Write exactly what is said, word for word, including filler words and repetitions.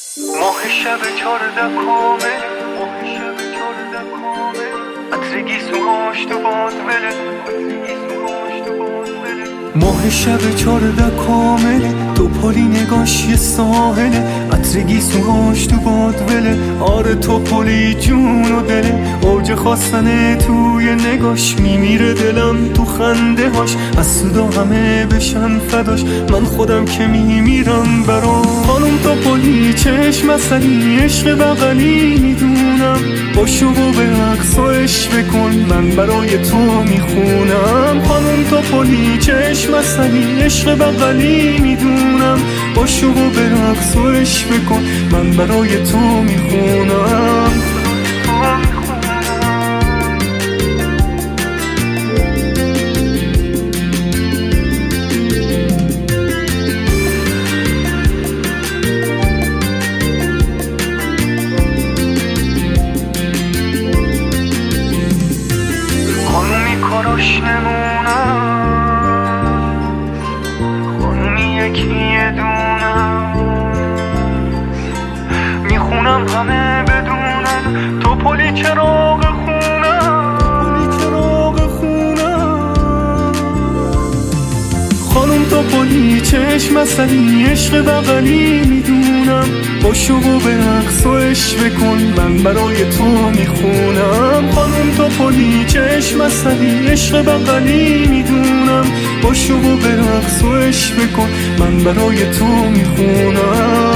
ماه شب چارده کامل، ماه شب چارده کامل، عطر گیسوهاش تو باد بره، ماه شب چارده کامل، تو پلی نگاش یه ساحله، عطر گیسوهاش تو باد وله. آره تو پلی جون و دله، اوج خواستنه توی نگاش، میمیره دلم تو خنده هاش، از صدا همه بشن فداش، من خودم که میمیرم برا. خانم تو پلی چشم اصلی، عشق بغلی میدونم، باشو و به عکس و عشق بکن، من برای تو میخونم. خانم تو پلی چشم اصلی، عشق بغلی میدونم، باشو و به عکس و عشق بکن، من برای تو میخونم. کاراش نمونم، خانومی یکی یه دونم، میخونم همه بدونم، تو پلی چراغ خونم، پلی چراغ خونم. خانوم تو پلی چشم اصلی، عشق بغلی میدونم، باشو و به عکس و عشق بکن، من برای تو میخونم. خانوم تو پلی چشم اصلی، عشق بغلی میدونم، باشو و به عکس و عشق بکن، من برای تو میخونم.